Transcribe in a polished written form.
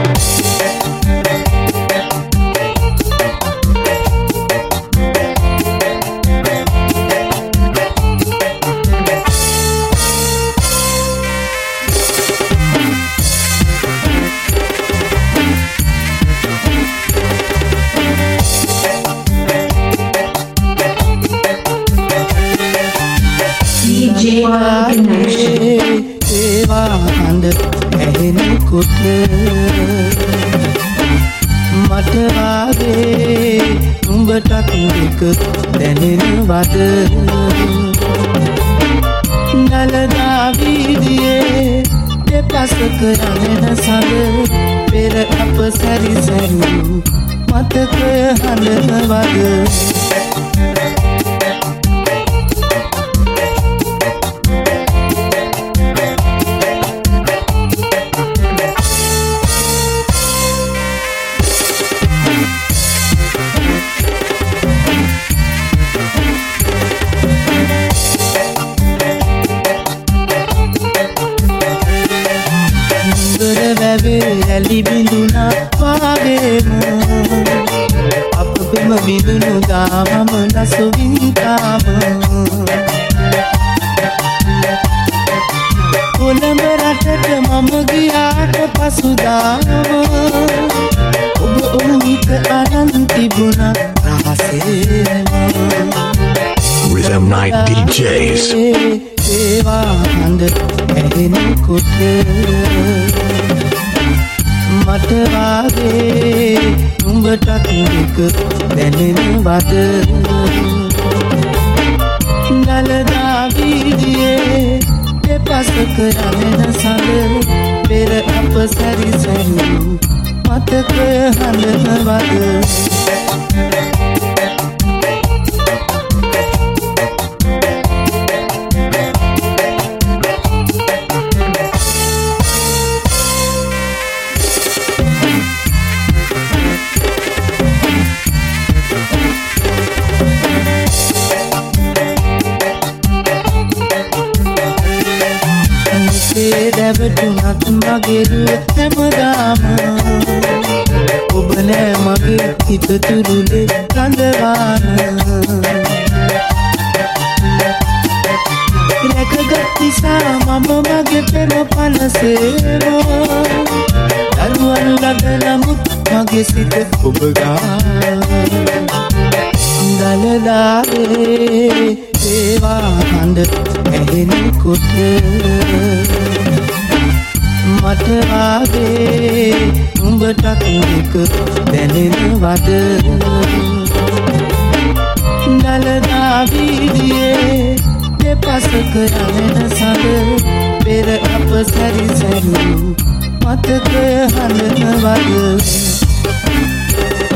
හඬ ඇහෙනකොට මට වාගේ උඹටත් එක දැනෙනවද නලදා වීදියේ දෙපසක රැඳෙන සඳ පෙර අප සැරිසරු මතක හඬනවද ඇලි බිඳුනා වාගේම අප පෙම බිඳුනු දාමම නසුවින්තාම කොළඹ රටට මම ගියාට පසුදාම ඔබ ඔහුට අරන් තිබුණා රහසේම Rhythm Night DJs ඒවා හඬ ඇහෙනකොට මට වාගේ උඹටත් එක දැනෙනවද නලදා වීදියේ දෙපසක රැඳෙන සඳ පෙර අප සැරිසරු මතක හඬනවද දැවටුනත් මගේ දුව හැමදාම ඔබ නෑ මගේ හිත තුරුලේ රඳවාන රැකගත් නිසා මම මගේ පෙර පනසේවා දරුවන් ළඟ නමුත් මගේ සිත ඔබ ගා දලදාවේ ඒවා හඬ ඇහෙනකොට මට වාගේ උඹටත් එක දැනෙනවද නලදා වීදියේ දෙපසක රැඳෙන සඳ පෙර අප සැරිසරු මතක හඬනවද